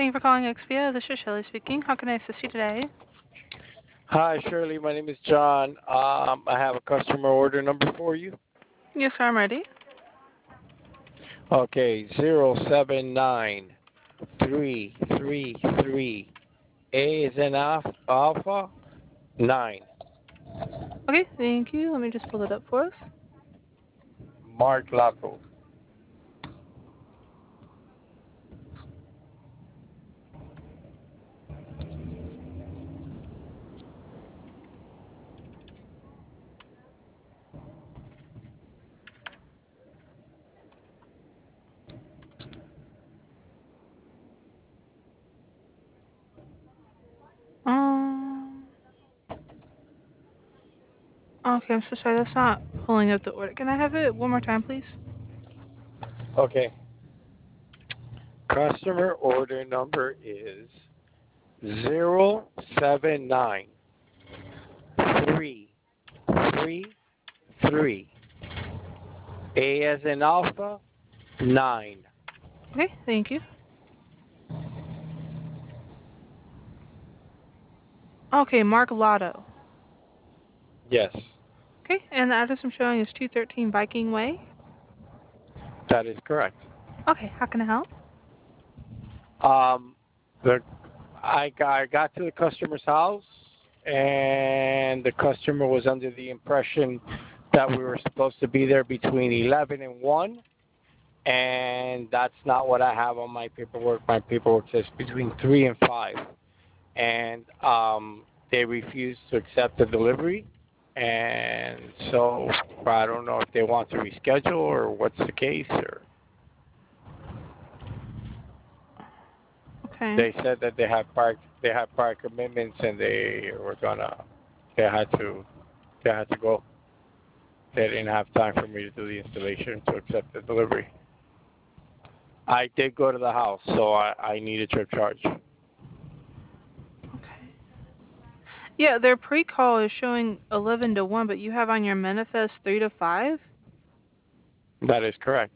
Thank you for calling XPO. This is Shelley speaking. How can I assist you today? Hi, Shirley. My name is John. I have a customer order number for you. Yes, sir, I'm ready. Okay, 079333. A is in alpha 9. Okay, thank you. Let me just pull it up for us. Mark Lato. Um, okay, I'm so sorry. That's not pulling up the order. Can I have it one more time, please? Okay. Customer order number is 079333. A as in alpha 9. Okay, thank you. Okay, Mark Lotto. Yes, Okay, and the address I'm showing is 213 Viking Way. that is correct. Okay, how can I help? Um, the I got to the customer's house, and the customer was under the impression that we were supposed to be there between 11 and 1, and that's not what I have on my paperwork. My paperwork says between 3 and 5, and they refused to accept the delivery, and so I don't know if they want to reschedule or what's the case. Or Okay. they said that they had prior commitments, and they had to go. They didn't have time for me to do the installation to accept the delivery. I did go to the house, so I need a trip charge. Okay. Yeah, their pre-call is showing 11 to 1, but you have on your manifest 3 to 5? That is correct.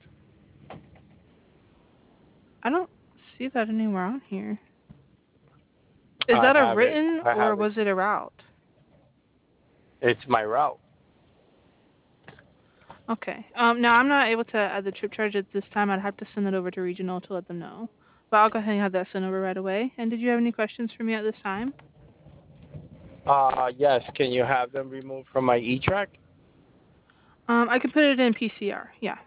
I don't see that anywhere on here. Is I that a have it. written I or have it. was it a route? It's my route. Okay. Now I'm not able to add the trip charge at this time. I'd have to send it over to regional to let them know. But I'll go ahead and have that sent over right away. And did you have any questions for me at this time? Yes. Can you have them removed from my E-track? I can put it in PCR. Yeah.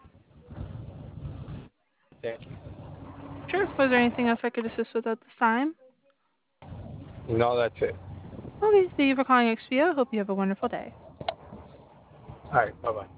Thank you. Sure. Was there anything else I could assist with at this time? No, that's it. Okay. Thank you for calling XPO. Hope you have a wonderful day. All right. Bye bye.